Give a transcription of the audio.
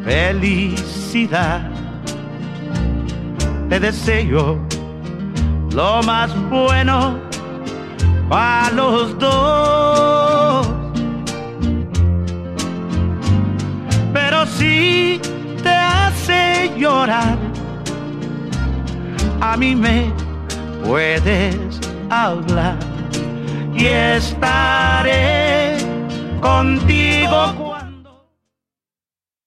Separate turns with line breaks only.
felicidad. Te deseo lo más bueno para los dos. Pero si te hace llorar, a mí me puedes hablar y estaré contigo.